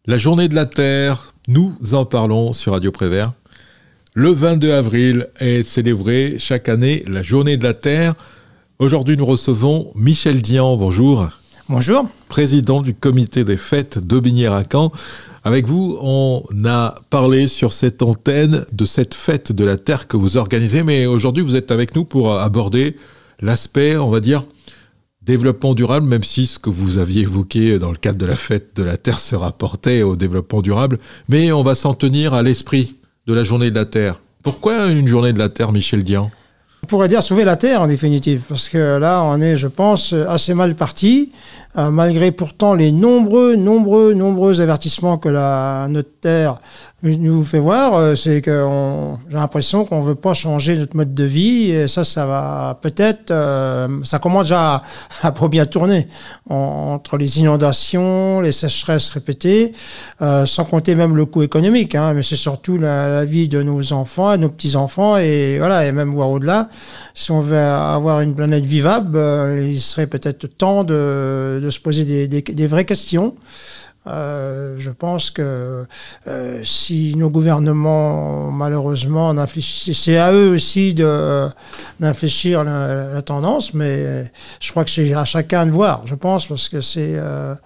La journée de la Terre, nous en parlons sur Radio Prévert. Le 22 avril est célébrée chaque année la journée de la Terre. Aujourd'hui, nous recevons Michel Dian. Bonjour. Bonjour. Président du comité des fêtes d'Aubigné-Racan. Avec vous, on a parlé sur cette antenne de cette fête de la Terre que vous organisez. Mais aujourd'hui, vous êtes avec nous pour aborder l'aspect, on va dire, développement durable, même si ce que vous aviez évoqué dans le cadre de la fête de la Terre se rapportait au développement durable. Mais on va s'en tenir à l'esprit de la journée de la Terre. Pourquoi une journée de la Terre, Michel Dian ? On pourrait dire sauver la Terre en définitive, parce que là on est, je pense, assez mal parti, malgré pourtant les nombreux avertissements que notre Terre nous fait voir. C'est que j'ai l'impression qu'on veut pas changer notre mode de vie, et ça va peut-être, ça commence déjà à pas bien tourner, entre les inondations, les sécheresses répétées, sans compter même le coût économique, mais c'est surtout la vie de nos enfants, nos petits-enfants, et voilà, et même voir au-delà. Si on veut avoir une planète vivable, il serait peut-être temps de se poser des vraies questions. Je pense que si nos gouvernements, malheureusement, c'est à eux aussi d'infléchir la tendance, mais je crois que c'est à chacun de voir, je pense, parce que si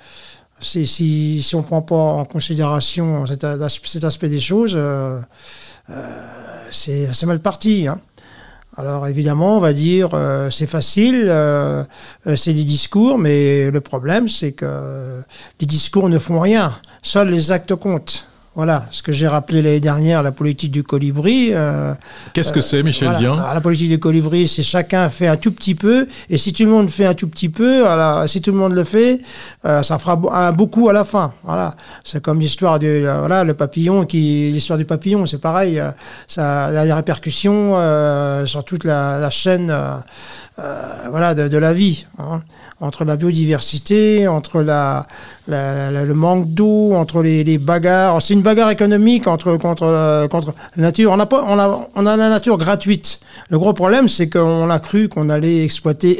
on prend pas en considération cet aspect des choses, c'est assez mal parti, Alors évidemment, on va dire c'est facile, c'est des discours, mais le problème c'est que les discours ne font rien, seuls les actes comptent. Voilà, ce que j'ai rappelé l'année dernière, la politique du colibri. Qu'est-ce que c'est, Michel Dian ? La politique du colibri, c'est chacun fait un tout petit peu, et si tout le monde fait un tout petit peu, si tout le monde le fait, ça fera beaucoup à la fin. Voilà, c'est comme l'histoire le papillon l'histoire du papillon, c'est pareil. Ça a des répercussions sur toute la chaîne. De la vie, entre la biodiversité, entre le manque d'eau, entre les bagarres. C'est une bagarre économique contre la nature. On a la nature gratuite. Le gros problème, c'est qu'on a cru qu'on allait exploiter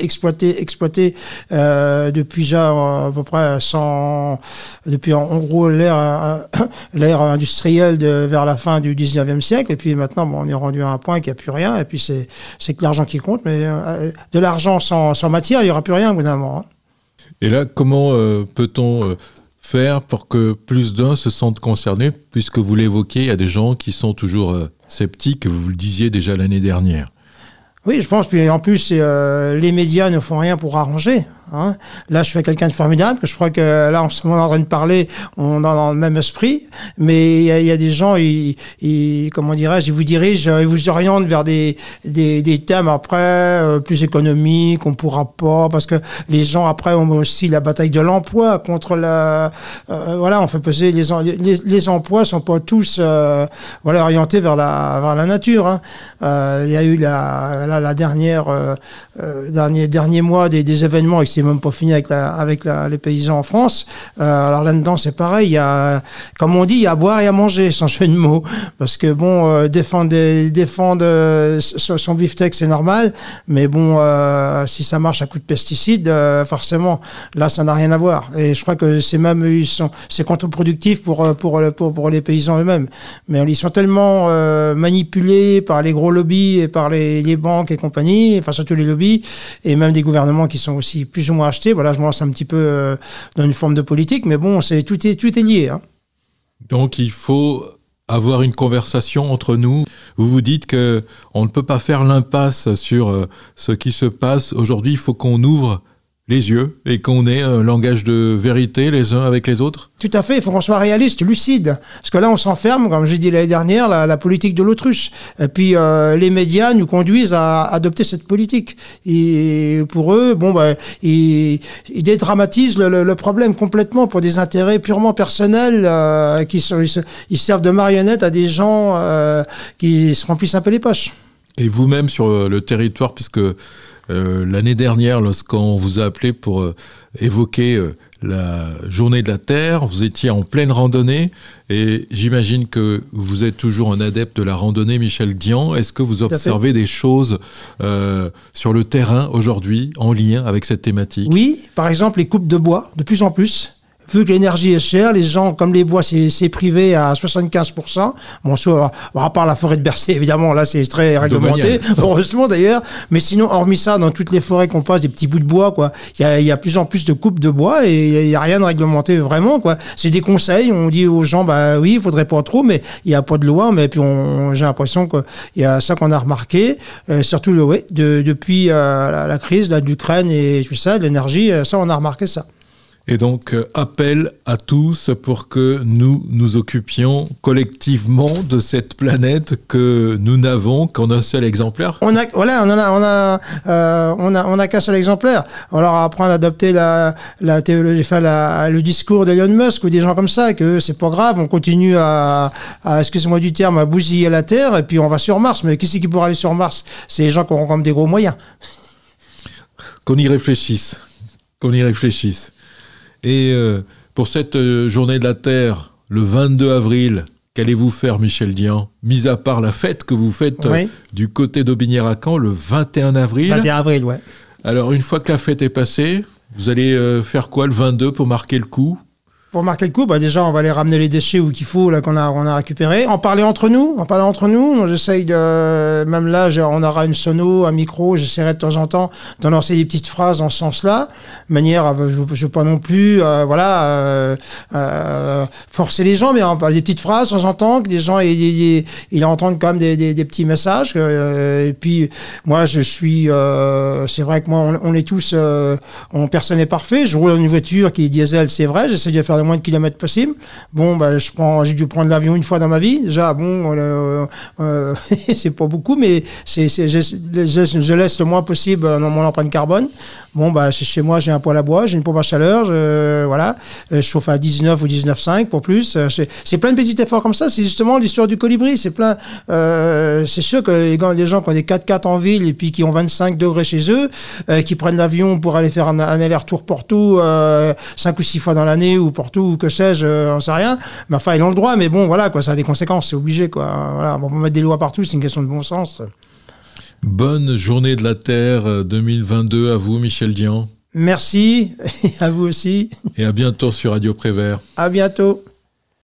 depuis déjà à peu près depuis en gros l'ère industrielle vers la fin du 19e siècle. Et puis maintenant, on est rendu à un point qu'il n'y a plus rien. Et puis c'est que l'argent qui compte, mais de l'argent sans matière, il n'y aura plus rien au bout d'un moment. Et là, comment peut-on faire pour que plus d'un se sentent concernés, puisque vous l'évoquez, il y a des gens qui sont toujours sceptiques, vous le disiez déjà l'année dernière. Oui, je pense, puis en plus, les médias ne font rien pour arranger. Là, je fais quelqu'un de formidable, que je crois que là, en ce moment, on est en train de parler, on est dans le même esprit, mais il y a des gens, comment dirais-je, ils vous dirigent, ils vous orientent vers des thèmes après plus économiques, on pourra pas, parce que les gens après ont aussi la bataille de l'emploi contre on fait peser les emplois sont pas tous orientés vers la nature. Il y a eu la dernier mois des événements, et c'est même pas fini avec les paysans en France. Alors là-dedans, c'est pareil. Comme on dit, il y a à boire et à manger, sans jeu de mots. Parce que défendre son beefsteak, c'est normal. Mais si ça marche à coup de pesticides, forcément, là, ça n'a rien à voir. Et je crois que c'est contre-productif pour les paysans eux-mêmes. Mais ils sont tellement manipulés par les gros lobbies et par les banques et compagnie, enfin surtout les lobbies, et même des gouvernements qui sont aussi plus ou moins achetés. Voilà, je me lance un petit peu dans une forme de politique, mais tout est lié. Donc il faut avoir une conversation entre nous. Vous vous dites que on ne peut pas faire l'impasse sur ce qui se passe. Aujourd'hui, il faut qu'on ouvre les yeux et qu'on ait un langage de vérité les uns avec les autres. Tout à fait, il faut qu'on soit réaliste, lucide. Parce que là, on s'enferme, comme j'ai dit l'année dernière, la politique de l'autruche. Et puis, les médias nous conduisent à adopter cette politique. Et pour eux, ils dédramatisent le problème complètement pour des intérêts purement personnels, ils servent de marionnettes à des gens qui se remplissent un peu les poches. Et vous-même sur le territoire, puisque l'année dernière, lorsqu'on vous a appelé pour évoquer la journée de la Terre, vous étiez en pleine randonnée et j'imagine que vous êtes toujours un adepte de la randonnée, Michel Dian. Est-ce que vous observez des choses sur le terrain aujourd'hui en lien avec cette thématique ? Oui, par exemple les coupes de bois, de plus en plus. vu que l'énergie est chère, les gens, comme les bois, c'est privé à 75%. Bon, soit, à part la forêt de Bercé, évidemment, là, c'est très réglementé. Heureusement, d'ailleurs. Mais sinon, hormis ça, dans toutes les forêts qu'on passe, des petits bouts de bois, quoi, il y a plus en plus de coupes de bois et il y a rien de réglementé vraiment, quoi. C'est des conseils. On dit aux gens, bah oui, il faudrait pas trop, mais il y a pas de loi. Mais puis, j'ai l'impression qu'il y a ça qu'on a remarqué, surtout depuis la crise là, d'Ukraine et tout ça, de l'énergie, ça, on a remarqué ça. Et donc, appel à tous pour que nous nous occupions collectivement de cette planète que nous n'avons qu'en un seul exemplaire. On a qu'un seul exemplaire. Alors après, on a adopté la théologie, le discours d'Elon Musk ou des gens comme ça, que c'est pas grave, on continue à excusez-moi du terme, à bousiller la Terre et puis on va sur Mars. Mais qui c'est qui pourra aller sur Mars? C'est les gens qui auront comme des gros moyens. Qu'on y réfléchisse. Et pour cette journée de la Terre, le 22 avril, qu'allez-vous faire, Michel Dian? Mis à part la fête que vous faites du côté d'Aubigné-Racan, le 21 avril. 21 avril, ouais. Alors, une fois que la fête est passée, vous allez faire quoi le 22 pour marquer le coup? Pour marquer le coup, bah déjà, on va aller ramener les déchets où qu'il faut, là, qu'on a récupérés. En parler entre nous. Moi, j'essaye de, même là, on aura une sono, un micro, j'essaierai de temps en temps d'en lancer des petites phrases dans ce sens-là. De manière, je veux pas non plus, forcer les gens, mais on parle des petites phrases de temps en temps, que les gens, ils entendent quand même des petits messages. Et puis, moi, je suis, c'est vrai que moi, on est tous, personne n'est parfait. Je roule dans une voiture qui est diesel, c'est vrai. J'essaie de faire le moins de kilomètres possible. Bon, bah, j'ai dû prendre l'avion une fois dans ma vie. Déjà, bon, c'est pas beaucoup, mais je laisse le moins possible dans mon empreinte carbone. Bon, bah, chez moi, j'ai un poêle à bois, j'ai une pompe à chaleur, je chauffe à 19 ou 19,5 pour plus. C'est plein de petits efforts comme ça. C'est justement l'histoire du colibri. C'est plein, c'est sûr que les gens qui ont des 4x4 en ville et puis qui ont 25 degrés chez eux, qui prennent l'avion pour aller faire un aller-retour Porto, 5 ou 6 fois dans l'année ou Porto ou que sais-je, on sait rien. Mais enfin, ils ont le droit, mais bon, voilà, quoi, ça a des conséquences, c'est obligé, quoi. Voilà, on peut mettre des lois partout, c'est une question de bon sens. Bonne journée de la Terre 2022 à vous, Michel Dian. Merci, à vous aussi. Et à bientôt sur Radio Prévert. À bientôt.